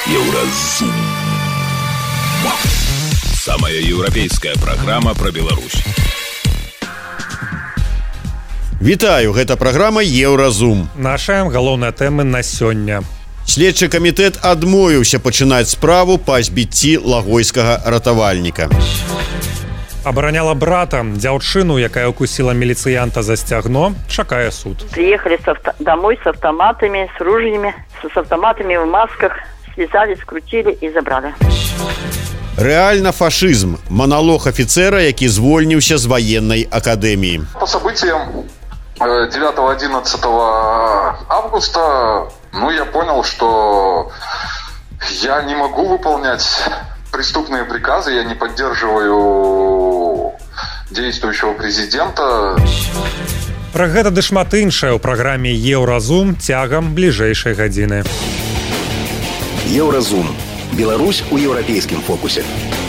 Еўразум. Самая еўрапейская праграма пра Беларусь. Вітаю, гэта праграма Еўразум. Наша галоўная тэма на сёння. Следчы камітэт адмовіўся пачынаць справу па збіцці лагойскага ратавальніка. Абараняла брата, дзяўчыну, якая укусила милициянта за стягно, чакае суд. Приехали домой с автоматами, с ружьями, с автоматами в масках, связали, скрутили и забрали. Рэальна фашызм. Монолог офицера, які звольніўся з военной академии. По событиям 9-11 августа, я понял, что я не могу выполнять преступные приказы, я не поддерживаю действующего президента. Пра гэта ды шмат іншае ў праграме Еўразум цягам бліжэйшай гадзіны. Еўразум. Беларусь у еўрапейскім фокусе.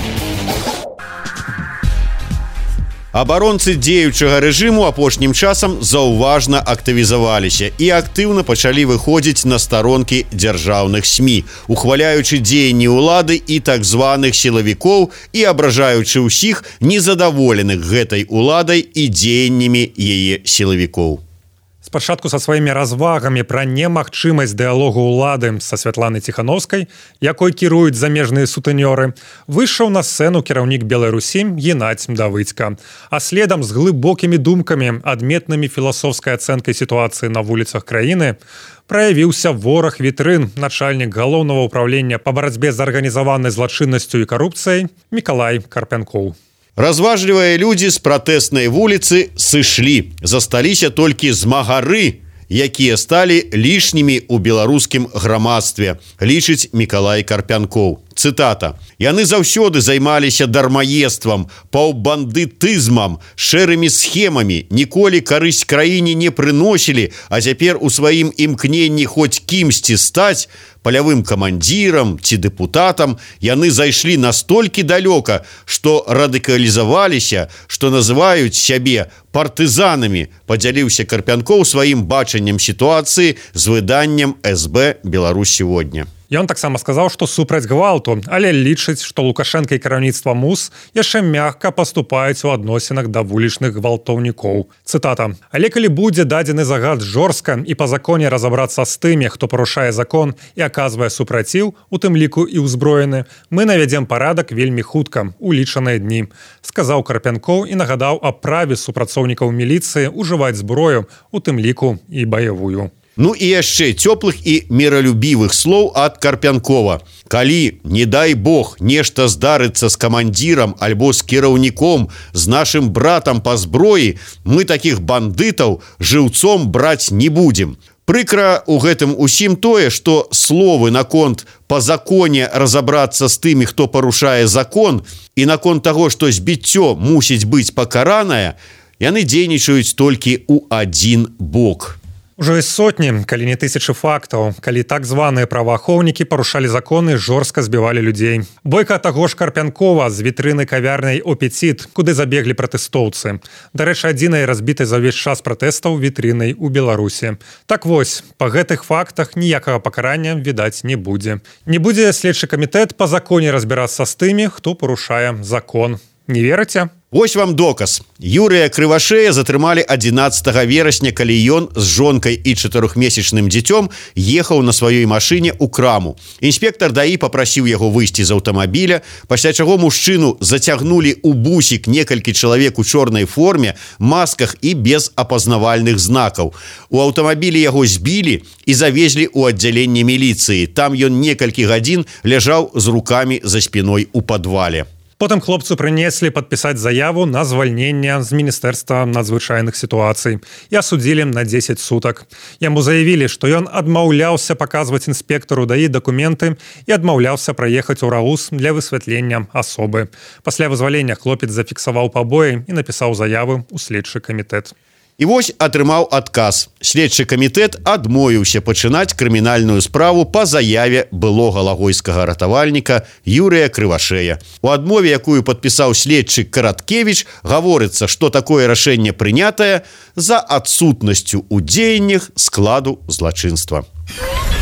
Абаронцы дзеючага рэжыму апошнім часам заўважна актывізаваліся і актыўна пачалі выходзіць на старонкі дзяржаўных СМІ, ухваляючы дзеянні ўлады і так званых сілавікоў і абражаючы ўсіх незадаволеных гэтай уладай і дзеяннямі яе сілавікоў. Спачатку са сваімі развагамі пра немагчымасць дыялогу ўлады са Святланай Ціхановскай, якой кіруюць замежныя сутэнёры, выйшаў на сцэну кіраўнік Беларусі Геннадзь Давыдзька. А следам з глыбокімі думкамі, адметнымі філасофскай ацэнкай сітуацыі на вуліцах краіны, праявіўся вораг вітрын, начальнік галоўнага ўправлення па барацьбе з арганізаванай злачыннасцю і карупцыяй Мікалай Карпянкоў. Разважлівыя людзі з пратэснай вуліцы сышлі, засталіся толькі змагары, якія сталі лішнімі ў беларускім грамадстве, лічыць Мікалай Карпянкоў. Цытата. «Яны заўсёды займаліся дармаедствам, паўбандытызмам, шэрымі схемамі, ніколі карысць краіне не прыносілі, а цяпер у сваім імкненні хоць кімсьці стаць, палявым камандзірам ці дэпутатам, яны зайшлі настолькі далёка, што радыкалізаваліся, што называюць сябе партызанамі», падзяліўся Карпянкоў сваім бачаннем сітуацыі з выданнем СБ «Беларусь сегодня». Ён таксама сказаў, што супраць гвалту, але лічыць, што Лукашенка і кіраўніцтва МУС яшчэ мякка паступаюць у адносінах да вулічных гвалтоўнікоў. Цытата. «Але калі будзе дадзены загад жорстка і па законе разабрацца з тымі, хто парушае закон і аказвае супраціў, у тым ліку і ўзброены, мы навядзем парадак вельмі хутка, у лічаныя дні», сказаў Карпянкоў і нагадаў аб праве супрацоўнікаў міліцыі ўжываць зброю, у тым ліку і баявую. Ну і яшчэ цёплых і міралюбівых слоў ад Карпянкова. Калі, не дай Бог, нешта здарыцца з камандзірам альбо з кіраўніком, з нашым братам па зброі, мы такіх бандытаў жыўцом браць не будзем. Прыкра ў гэтым усім тое, што словы наконт па законе разабрацца з тымі, хто парушае закон, і наконт таго, што збіццё мусіць быць пакаранае, яны дзейнічаюць толькі ў адзін бок. Ужо ёсць сотні, калі не тысячы фактаў, калі так званыя праваахоўнікі парушалі законы, жорстка збівалі людзей. Бойка таго ж Карпянкова з вітрыны кавярнай «Апетит», куды забеглі пратэстоўцы. Дарэчы, адзінай разбітай за ўвесь час пратэстаў вітрынай у Беларусі. Так вось, па гэтых фактах ніякага пакарання, відаць, не будзе. Не будзе следчы камітэт па законе разбірацца з тымі, хто парушае закон. Не верыце? Вось вам доказ. Юрыя Крывашея затрымалі 11 верасня, калі ён з жонкай і 4-месячным дзіцём ехаў на сваёй машыне ў краму. Інспектар ДАІ папрасіў яго выйсці з аўтамабіля, пасля чаго мужчыну зацягнулі ў бусік некалькі чалавек у чорнай форме, масках і без апазнавальных знакаў. У аўтамабілі яго збілі і завезлі ў аддзяленне міліцыі. Там ён некалькі гадзін ляжаў з рукамі за спіной у падвале. Потым хлопцу прынеслі падпісаць заяву на звальненне з Міністэрства надзвычайных сітуацый і асудзілі на 10 сутак. Яму заявілі, што ён адмаўляўся паказваць інспектару ДАІ дакументы і адмаўляўся праехаць у РАУС для высвятлення асобы. Пасля вызвалення хлопец зафіксаваў пабоі і напісаў заяву ў следчы камітэт. І вось атрымаў адказ. Следчы камітэт адмовіўся пачынаць крымінальную справу па заяве былога лагойскага ратавальніка Юрыя Крывашея. У адмове, якую падпісаў следчы Караткевіч, гаворыцца, што такое рашэнне прынятае за адсутнасцю ў дзеяннях складу злачынства.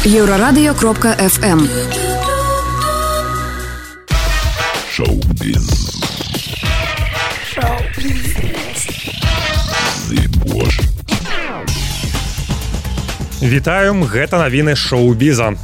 Еврорадио.FM. Шоу-біз. Вітаем, гэта навіны шоу-біза.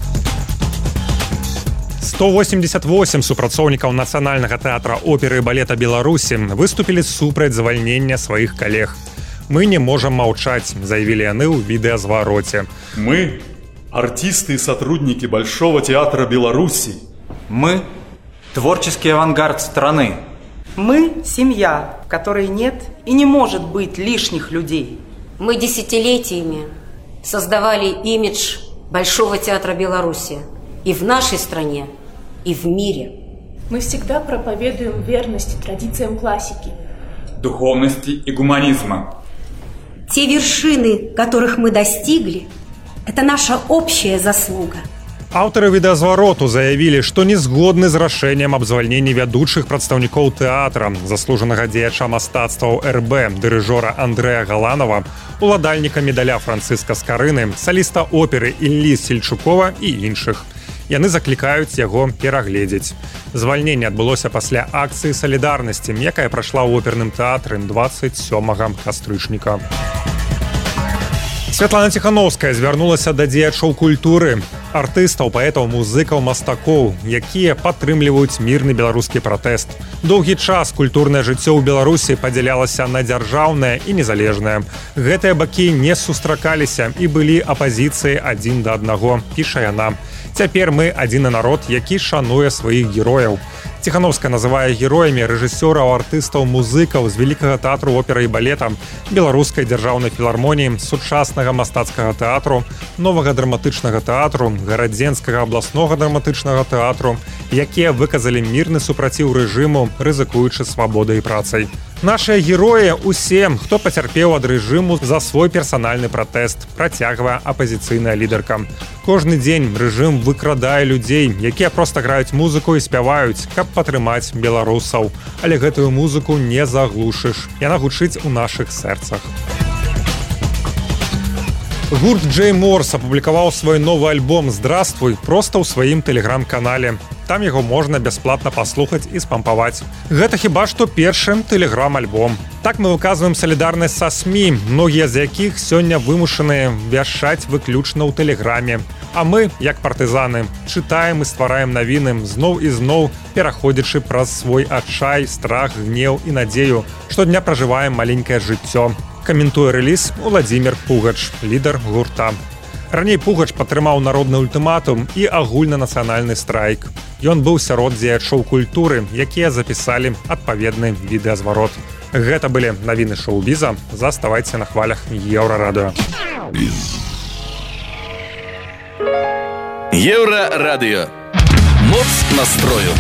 188 супрацоўнікаў Нацыянальнага тэатра оперы і балета Беларусі выступілі супраць звальнення сваіх калег. Мы не можем молчать, заявили яны ў відэазвароце. Мы – артисты и сотрудники Большого театра Беларуси. Мы – творческий авангард страны. Мы – семья, в которой нет и не может быть лишних людей. Мы десятилетиями создавали имидж Большого театра Беларуси и в нашей стране, и в мире. Мы всегда проповедуем верность традициям классики, духовности и гуманизма. Те вершины, которых мы достигли, это наша общая заслуга. Аўтары відэазвароту заявілі, што не згодны з рашэннем аб звальненні вядучых прадстаўнікоў тэатра, заслужанага дзеяча мастацтваў РБ, дырыжора Андрэя Галанова, уладальніка медаля Францыска Скарыны, саліста оперы Іллі Сельчукова і іншых. Яны заклікаюць яго перагледзець. Звальненне адбылося пасля акцыі салідарнасці, якая прайшла ў оперным тэатры 27 кастрычніка. Святлана Ціхановская звярнулася да дзеячоў культуры, артыстаў, паэтаў, музыкаў, мастакоў, якія падтрымліваюць мірны беларускі пратэст. Доўгі час культурнае жыццё ў Беларусі падзялялася на дзяржаўнае і незалежнае. Гэтыя бакі не сустракаліся і былі апазіцыяй адзін да аднаго, піша яна. Цяпер мы адзіны народ, які шануе сваіх герояў. Ціхановская называе героямі рэжысёраў, артыстаў, музыкаў з Великага тэатру оперы і балета, Беларускай дзяржаўнай філармоніі, сучаснага мастацкага тэатру, новага драматычнага тэатру, гарадзенскага абласнога драматычнага тэатру, якія выказалі мірны супраціў рэжыму, рызыкуючы свабодай і працай. Нашыя героі усе, хто пацярпеў ад рэжыму за свой персанальны пратэст, працягвае апазіцыйная лідарка. Кожны дзень рэжым выкрадае людзей, якія проста граюць музыку і спяваюць, каб падтрымаць беларусаў. Але гэтую музыку не заглушыш. Яна гучыць у нашых сэрцах. Гурт Джей Морс апублікаваў свой новы альбом «Здравствуй» проста ў сваім тэлеграм-канале. Там яго можна бясплатна паслухаць і спампаваць. Гэта хіба што першы тэлеграм-альбом. Так мы выказваем салідарнасць са СМІ, многія з якіх сёння вымушаныя вяшаць выключна ў тэлеграме. А мы, як партызаны, чытаем і ствараем навіны, зноў і зноў пераходзячы праз свой адчай, страх, гнеў і надзею, штодня пражываем маленькае жыццё. Каментуе рэліз Уладзімір Пугач, лідар гурта. Раней Пугач падтрымаў народны ультыматум і агульнанацыянальны страйк. Ён быў сярод дзеячоў культуры, якія запісалі адпаведны відэазварот. Гэта былі навіны шоу-біза. Заставайце на хвалях Еўрарадыё. Еўрарадыё. Моц настрою.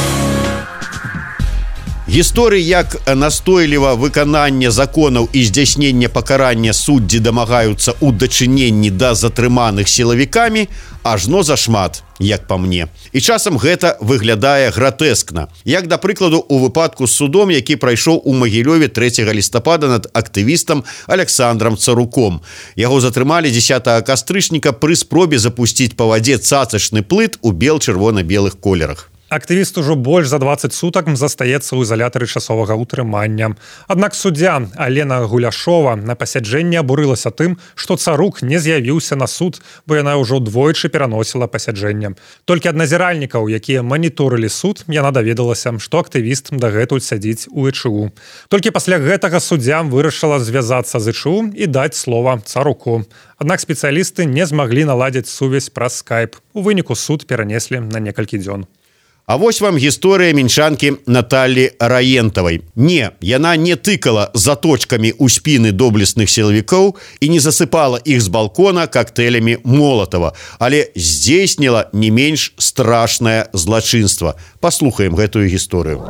Гісторыі, як настойліва выканання законаў і здзяйснення пакарання суддзі дамагаюцца ў дачыненні да затрыманых сілавікамі, ажно зашмат, як па мне. І часам гэта выглядае гратэскна. Як, да прыкладу, у выпадку з судом, які прайшоў у Магілёве 3 лістапада над актывістам Александром Царуком. Яго затрымалі 10 кастрычніка пры спробе запусціць па вадзе цацачны плыт у бел-чырвона-белых колерах. Актывіст ужо больш за 20 сутак застаецца ў изалятары часовага ўтрымання. Аднак суддзя Алена Гуляшова на пасяджэнні абурылася тым, што Царук не з'явіўся на суд, бо яна ўжо двойчы пераносіла пасяджэнне. Толькі ад назіральнікаў, якія маніторылі суд, яна даведалася, што актывіст дагэтуль сядзіць у ЭЧУ. Толькі пасля гэтага суддзя вырашыла звязацца з ЭЧУ і даць слова Царуку. Аднак спецыялісты не змаглі наладзіць сувязь праз скайп. У выніку суд перанеслі на некалькі дзён. А вось вам гісторыя мінчанкі Наталі Раентавай. Не, яна не тыкала заточкамі ў спіны доблесных сілавікоў і не засыпала іх з балкона коктейлямі Молотова, але здзейсніла не менш страшнае злачынства. Паслухаем гэтую гісторыю.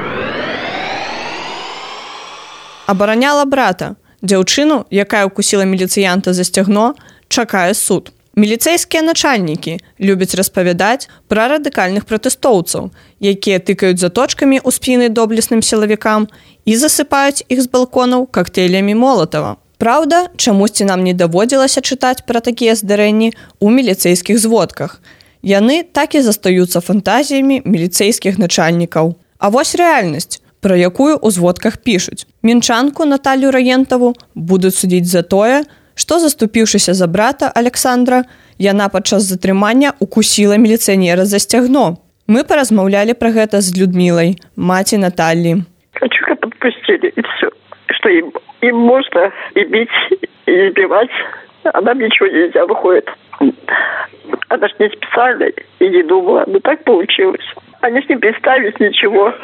Абараняла брата. Дзяўчыну, якая ўкусіла міліцыянта за сцягно, чакае суд. Міліцэйскія начальнікі любяць распавядаць пра радыкальных пратэстоўцаў, якія тыкаюць заточкамі ў спіны доблесным сілавікам і засыпаюць іх з балконаў коктейлямі Молотова. Праўда, чамусьці нам не даводзілася чытаць пра такія здарэнні ў міліцэйскіх зводках. Яны так і застаюцца фантазіямі міліцэйскіх начальнікаў. А вось рэальнасць, пра якую ў зводках пішуць. Мінчанку Наталью Раентаву будуць судзіць за тое, што, заступіўшыся за брата Александра, яна падчас затрымання укусіла міліцыянера за сцягно. Мы паразмаўлялі пра гэта з Людмілай, маці Натальи. Хочу, как подпустили, и все. Что им можно и бить, и избивать, а нам ничего нельзя, выходит. Она ж не специально и не думала, но так получилось. Они с ним представить ничего.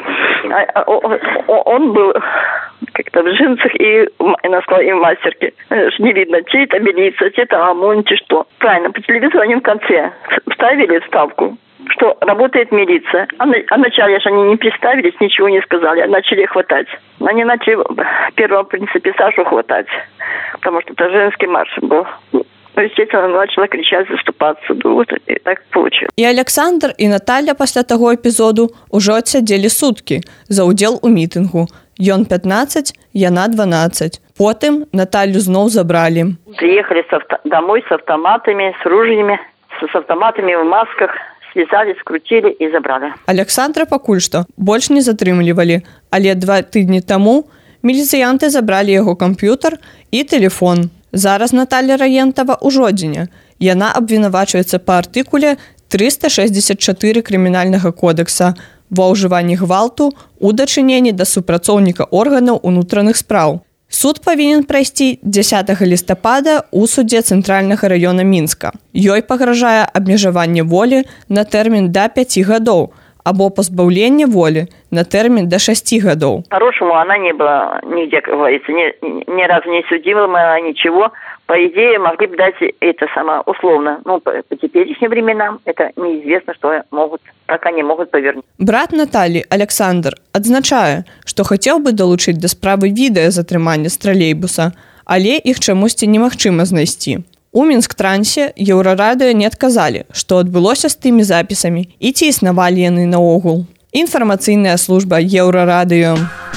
Он был как-то в джинсах и в мастерке. Не видно, те это милиция, те это ОМОН, те что. Правильно, по телевизору они в конце вставили вставку, что работает милиция. А вначале же они не представились, ничего не сказали, начали хватать. Они начали первого, в принципе, Сашу хватать, потому что это женский марш был. Естественно, начала кричать, заступаться. Ну, вот и так получилось. І Александр, і Наталя пасля таго эпізоду ўжо адсядзелі суткі за ўдзел у мітынгу. Ён 15, яна 12. Потым Наталью зноў забралі. Приехали домой с автоматами, с ружьями, с автоматами в масках, связали, скрутили и забрали. Александра пакуль што больш не затрымлівалі, але 2 тыдні таму міліцыянты забралі яго камп'ютар і тэлефон. Зараз Наталья Раентава ў жодзіне. Яна абвінавачваецца па артыкуле 364 крымінальнага кодекса ва ўжыванні гвалту у дачыненні да супрацоўніка органаў унутраных спраў. Суд павінен прайсці 10 лістапада ў судзе Цэнтральнага раёна Мінска. Ёй пагражае абмежаванне волі на тэрмін да 5 гадоў, або позбавление воли на термин до 6 годов. По-хорошему она не была нигде, как говорится, ни разу не судимая, ничего. По идее, могли бы дать это условно. Ну, по теперешним временам это неизвестно, что могут, пока не могут повернуть. Брат Натальи, Александр, адзначае, што хацеў бы далучыць да справы відэа затрымання з тралейбуса, але іх чамусьці немагчыма знайсці. У Мінск-трансе Еўрарадыё не адказалі, што адбылося з тымі запісамі і ці існавалі яны наогул. Інфармацыйная служба Еўрарадыё.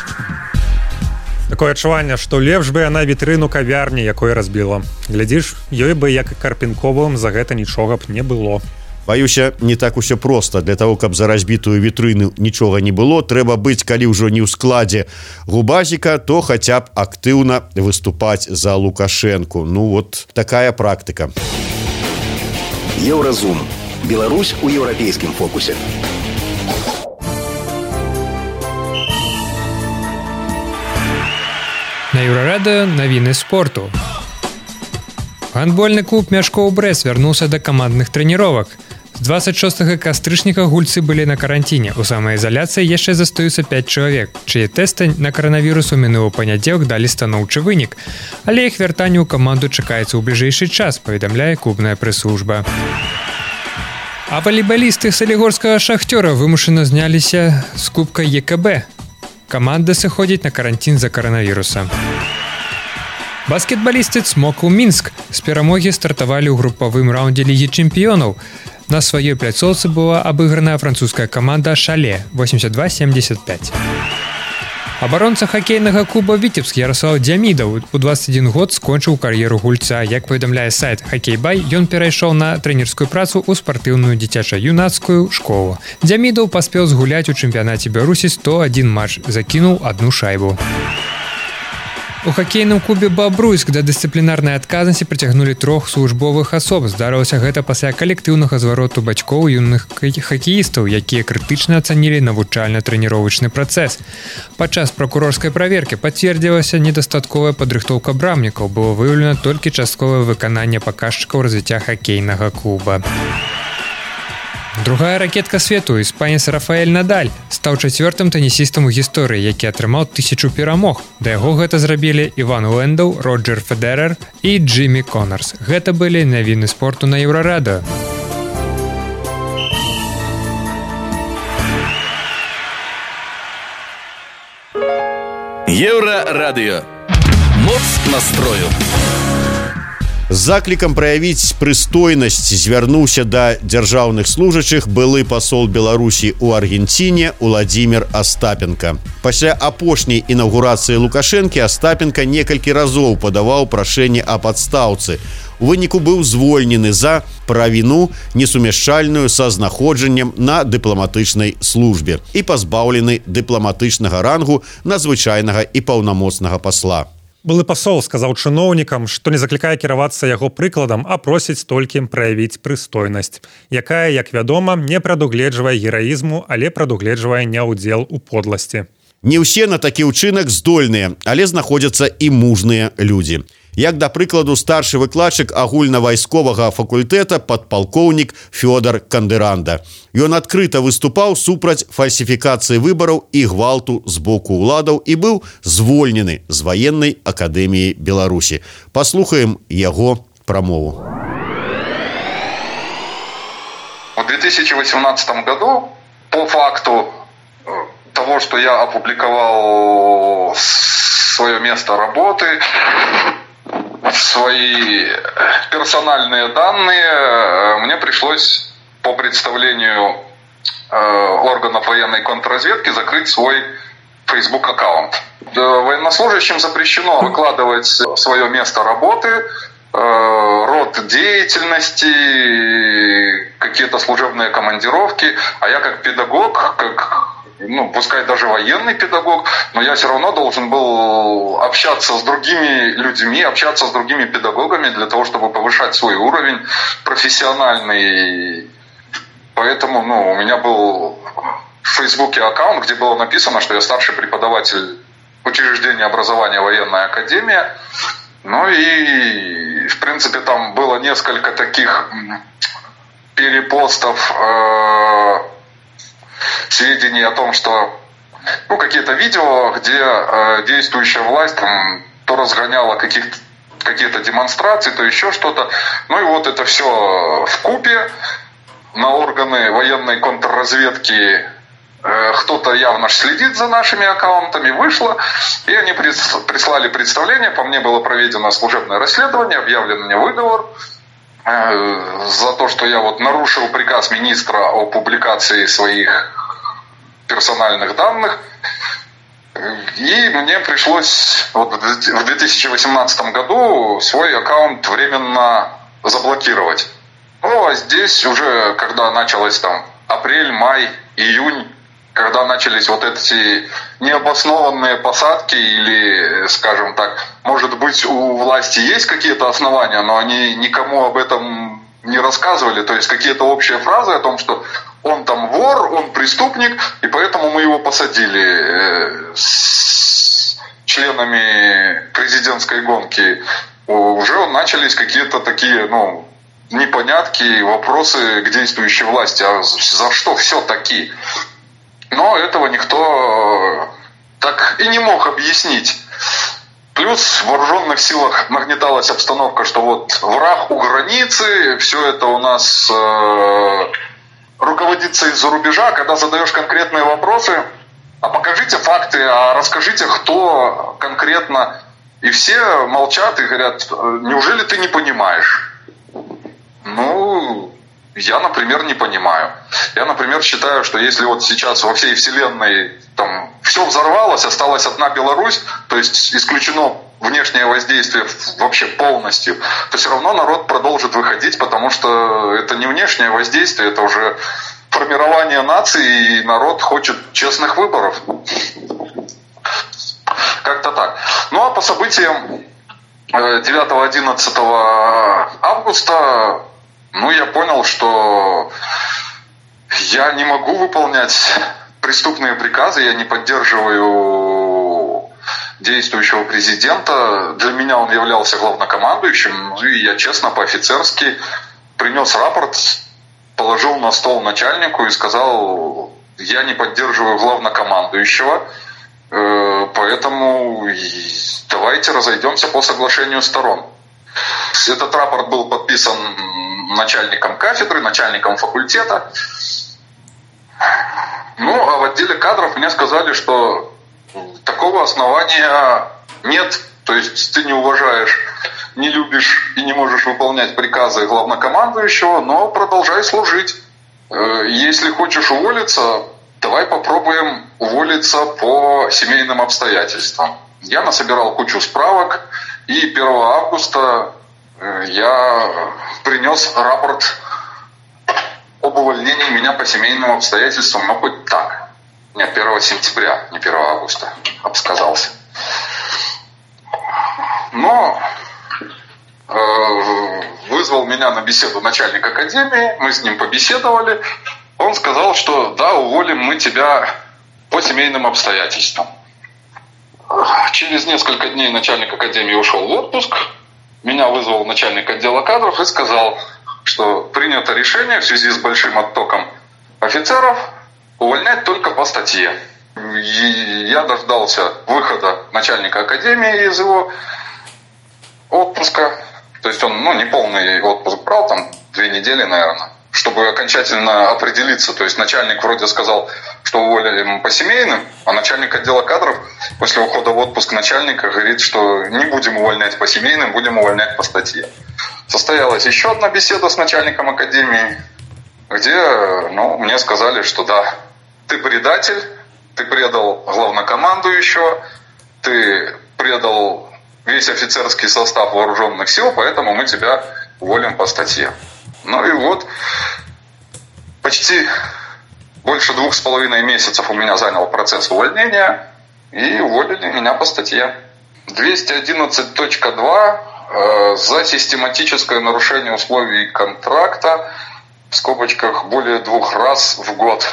Такое адчуванне, што лепш бы яна вітрыну кавярні, якой разбіла. Глядзіш, ёй бы, як і Карпенковым, за гэта нічога б не было. Баюся, не так усё проста. Для того, каб за разбітую вітрыну нічога не было, трэба быць, калі ўжо не ў складзе губазіка, то хаця б актыўна выступаць за Лукашэнку. Ну вот такая практыка. Еўразум. Беларусь у еўрапейскім фокусе. На Еўрарадыё навіны спорту. Гандбольны клуб Мяшкоў Брэст вярнуўся да камандных трэніровак. З 26 кастрычніка гульцы былі на каранціне. У самаізаляцыі яшчэ застаюцца 5 чалавек, чые тэсты на каранавірус у мінулы панядзелак далі станоўчы вынік. Але іх вяртанне ў каманду чакаецца ў бліжэйшы час, паведамляе клубная прэс-служба. А валейбалісты салігорскага шахцёра вымушана зняліся з кубка ЕКБ. Каманда сыходзіць на каранцін з-за каранавіруса. Баскетбалісты «Цмоку» Мінск з перамогі стартавалі ў групавым раўндзе Лігі чэмпіёнаў. На сваёй пляцоўцы была абыграная французская каманда «Шале» 82-75. Абаронца хакейнага клуба «Віцебск» Ярослав Дзямідаў у 21 год скончыў кар'еру гульца. Як паведамляе сайт «Хакейбай», ён перайшоў на трэнерскую працу ў спартыўную дзіцяча-юнацкую школу. Дзямідаў паспеў згуляць у чэмпіянаце Беларусі 101 матч, закінуў 1 шайбу. У хакейным клубе «Бабруйск» да дысцыплінарнай адказнасці прыцягнулі 3 службовых асоб. Здарылася гэта пасля калектыўнага звароту бацькоў юных хакеістаў, якія крытычна ацанілі навучальна-трэніровачны працэс. Падчас пракурорскай праверкі пацвердзілася недастатковая падрыхтоўка брамнікаў. Было выяўлена толькі частковае выкананне паказчыкаў развіцця хакейнага клуба. Другая ракетка свету, іспанец Рафаэль Надаль, стаў 4-м тэнісістам у гісторыі, які атрымаў 1000 перамог. Да яго гэта зрабілі Іван Лэндаў, Роджер Федерер і Джиммі Коннорс. Гэта былі навіны спорту на Еўрарадыё. Еўрарадыё. Моц настрою. З заклікам праявіць прыстойнасць звярнуўся да дзяржаўных служачых былы пасол Беларусі ў Аргенціне Уладзімір Астапенко. Пасля апошняй інаўгурацыі Лукашэнкі Астапенко некалькі разоў падаваў прашэнне аб адстаўцы. У выніку быў звольнены за правіну, несумяшчальную са знаходжаннем на дыпламатычнай службе і пазбаўлены дыпламатычнага рангу надзвычайнага і паўнамоцнага пасла. Былы пасол сказаў чыноўнікам, што не заклікае кіравацца яго прыкладам, а просіць толькі праявіць прыстойнасць, якая, як вядома, не прадугледжвае гераізму, але прадугледжвае няўдзел у подласці. Не ўсе на такі ўчынак здольныя, але знаходзяцца і мужныя людзі. Як, да прыкладу, старшы выкладчык агульнавайсковага факультэта падпалкоўнік Фёдор Кандыранда. Ён адкрыта выступаў супраць фальсіфікацыі выбараў і гвалту з боку ўладаў і быў звольнены з ваеннай акадэміі Беларусі. Паслухаем яго прамову. В 2018 году по факту того, что я опубликовал свое место работы, свои персональные данные, мне пришлось по представлению органов военной контрразведки закрыть свой Facebook-аккаунт. Военнослужащим запрещено выкладывать свое место работы, род деятельности, какие-то служебные командировки, а я как педагог, пускай даже военный педагог, но я все равно должен был общаться с другими людьми, общаться с другими педагогами для того, чтобы повышать свой уровень профессиональный. Поэтому у меня был в Фейсбуке аккаунт, где было написано, что я старший преподаватель учреждения образования военная академия. И, в принципе, там было несколько таких перепостов, сведений о том, что какие-то видео, где действующая власть то разгоняла какие-то демонстрации, то еще что-то. И это все вкупе на органы военной контрразведки. Кто-то явно следит за нашими аккаунтами, вышло, и они прислали представление. По мне было проведено служебное расследование, объявлен мне выговор за то, что я нарушил приказ министра о публикации своих персональных данных. И мне пришлось в 2018 году свой аккаунт временно заблокировать. А здесь уже, когда началось апрель, май, июнь, когда начались эти необоснованные посадки или, скажем так, может быть, у власти есть какие-то основания, но они никому об этом не рассказывали, то есть какие-то общие фразы о том, что он вор, он преступник, и поэтому мы его посадили с членами президентской гонки. Уже начались какие-то такие, непонятки, вопросы к действующей власти. А за что все-таки? Но этого никто так и не мог объяснить. Плюс в вооруженных силах нагнеталась обстановка, что враг у границы, все это у нас руководится из-за рубежа. Когда задаешь конкретные вопросы, а покажите факты, а расскажите, кто конкретно. И все молчат и говорят, неужели ты не понимаешь? Я, например, не понимаю. Я, например, считаю, что если сейчас во всей вселенной все взорвалось, осталась одна Беларусь, то есть исключено внешнее воздействие вообще полностью, то все равно народ продолжит выходить, потому что это не внешнее воздействие, это уже формирование нации, и народ хочет честных выборов. Как-то так. А по событиям 9-11 августа я понял, что я не могу выполнять преступные приказы, я не поддерживаю действующего президента. Для меня он являлся главнокомандующим, и я честно, по-офицерски принес рапорт, положил на стол начальнику и сказал, я не поддерживаю главнокомандующего, поэтому давайте разойдемся по соглашению сторон. Этот рапорт был подписан начальником кафедры, начальником факультета. А в отделе кадров мне сказали, что такого основания нет. То есть ты не уважаешь не любишь и не можешь выполнять приказы главнокомандующего, но продолжай служить. Если хочешь уволиться, давай попробуем уволиться по семейным обстоятельствам. Я насобирал кучу справок, и 1 августа я принес рапорт об увольнении меня по семейным обстоятельствам, но хоть так. Нет, 1 сентября, не 1 августа. Обсказался. Но вызвал меня на беседу начальник академии, мы с ним побеседовали. Он сказал, что да, уволим мы тебя по семейным обстоятельствам. Через несколько дней начальник академии ушел в отпуск. Меня вызвал начальник отдела кадров и сказал, что принято решение в связи с большим оттоком офицеров увольнять только по статье. И я дождался выхода начальника академии из его отпуска. То есть он не полный отпуск брал, там 2 недели, наверное, чтобы окончательно определиться. То есть начальник вроде сказал, что уволили по семейным, а начальник отдела кадров после ухода в отпуск начальника говорит, что не будем увольнять по семейным, будем увольнять по статье. Состоялась еще одна беседа с начальником академии, где мне сказали, что да, ты предатель, ты предал главнокомандующего, ты предал весь офицерский состав вооруженных сил, поэтому мы тебя уволим по статье. Ну и вот почти больше 2,5 месяцев у меня занял процесс увольнения, и уволили меня по статье 211.2 за систематическое нарушение условий контракта, в скобочках, более 2 раз в год.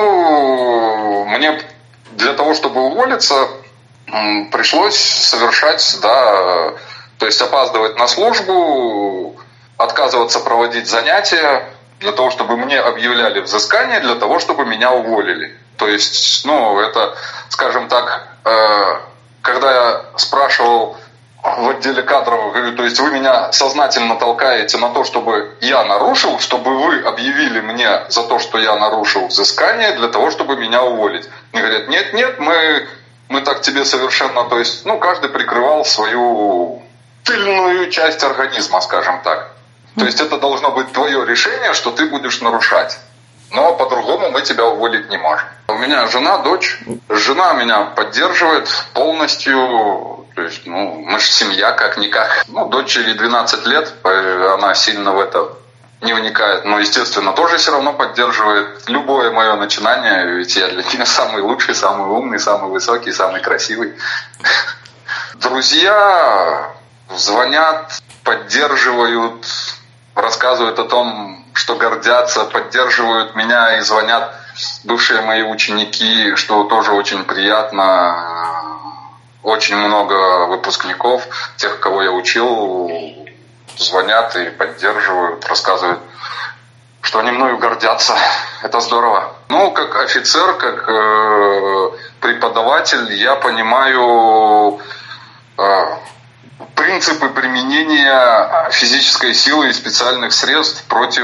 Мне для того, чтобы уволиться, пришлось совершать, то есть опаздывать на службу, отказываться проводить занятия, для того, чтобы мне объявляли взыскание, для того, чтобы меня уволили. То есть, это, скажем так, когда я спрашивал в отделе кадров, говорю, то есть вы меня сознательно толкаете на то, чтобы я нарушил, чтобы вы объявили мне за то, что я нарушил взыскание, для того, чтобы меня уволить. Мне говорят, нет, мы так тебе совершенно, то есть, каждый прикрывал свою тыльную часть организма, скажем так. То есть это должно быть твое решение, что ты будешь нарушать. Но по-другому мы тебя уволить не можем. У меня жена, дочь. Жена меня поддерживает полностью. То есть, мы же семья как-никак. Дочери 12 лет, она сильно в это не вникает. Но, естественно, тоже все равно поддерживает любое мое начинание. Ведь я для нее самый лучший, самый умный, самый высокий, самый красивый. Друзья звонят, поддерживают, рассказывают о том, что гордятся, поддерживают меня и звонят бывшие мои ученики, что тоже очень приятно. Очень много выпускников, тех, кого я учил, звонят и поддерживают, рассказывают, что они мною гордятся. Это здорово. Как офицер, как преподаватель, я понимаю принципы применения физической силы и специальных средств против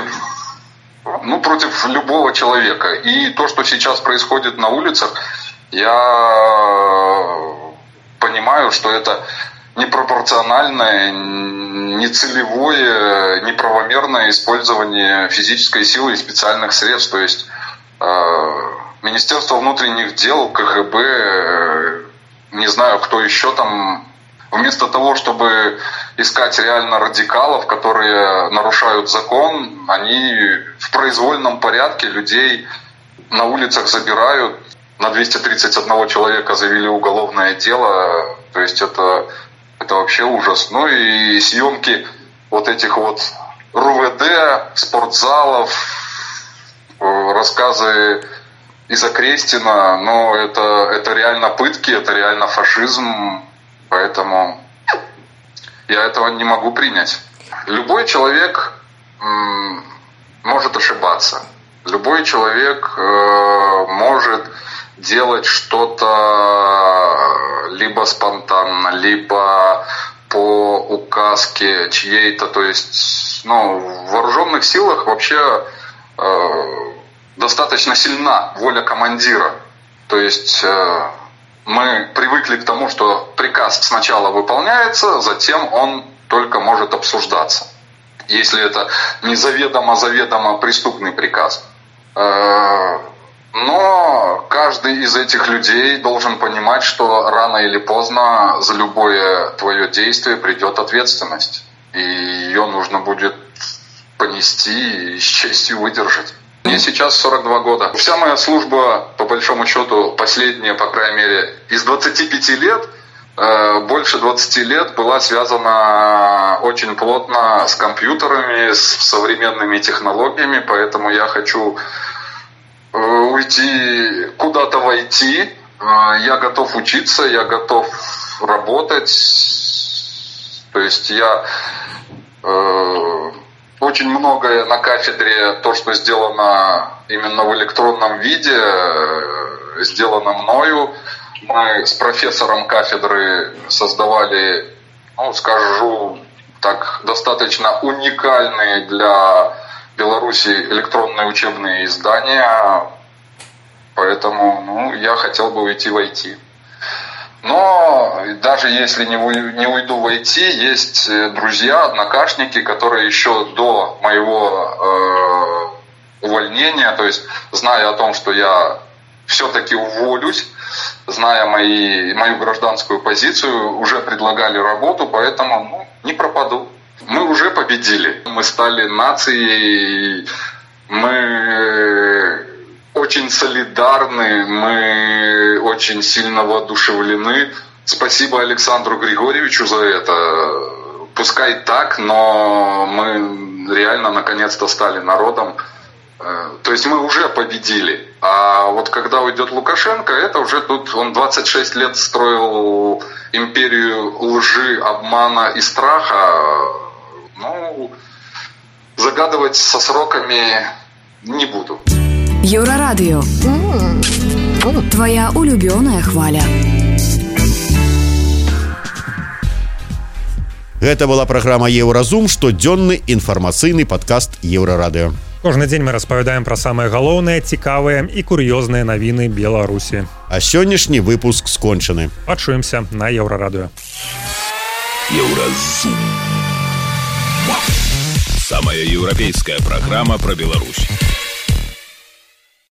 любого человека. И то, что сейчас происходит на улицах, я понимаю, что это непропорциональное, нецелевое, неправомерное использование физической силы и специальных средств. То есть Министерство внутренних дел, КГБ, не знаю, кто еще там, вместо того, чтобы искать реально радикалов, которые нарушают закон, они в произвольном порядке людей на улицах забирают. На 231 человека завели уголовное дело. То есть это вообще ужас. И съемки этих РУВД, спортзалов, рассказы из Окрестина, это реально пытки, это реально фашизм. Поэтому я этого не могу принять. Любой человек может ошибаться. Любой человек может делать что-то либо спонтанно, либо по указке чьей-то. То есть, в вооруженных силах вообще достаточно сильна воля командира. То есть мы привыкли к тому, что приказ сначала выполняется, затем он только может обсуждаться, если это не заведомо преступный приказ. Но каждый из этих людей должен понимать, что рано или поздно за любое твое действие придет ответственность. И ее нужно будет понести и с честью выдержать. Мне сейчас 42 года. Вся моя служба, по большому счету, последняя, по крайней мере, из 25 лет, больше 20 лет была связана очень плотно с компьютерами, с современными технологиями, поэтому я хочу уйти, куда-то войти. Я готов учиться, я готов работать. То есть я очень многое на кафедре, то, что сделано именно в электронном виде, сделано мною. Мы с профессором кафедры создавали, скажу так, достаточно уникальные для Беларуси электронные учебные издания. Поэтому я хотел бы уйти в IT. Но даже если не уйду в IT, есть друзья, однокашники, которые еще до моего увольнения, то есть зная о том, что я все-таки уволюсь, зная мою гражданскую позицию, уже предлагали работу, поэтому не пропаду. Мы уже победили. Мы стали нацией, мы очень солидарны, мы очень сильно воодушевлены. Спасибо Александру Григорьевичу за это. Пускай так, но мы реально наконец-то стали народом. То есть мы уже победили. А вот когда уйдет Лукашенко, это уже тут он 26 лет строил империю лжи, обмана и страха. Загадывать со сроками не буду. Еўрарадыё. Твоя улюбёная хваля. Гэта была праграма Еўразум, штодзённы інфармацыйны падкаст Еўрарадыё. Кожны дзень мы распавядаем пра самыя галоўныя, цікавыя і кур'ёзныя навіны Беларусі. А сённяшні выпуск скончаны. Пачуемся на Еўрарадыё. Еўразум. Самая еўрапейская программа про Беларусь.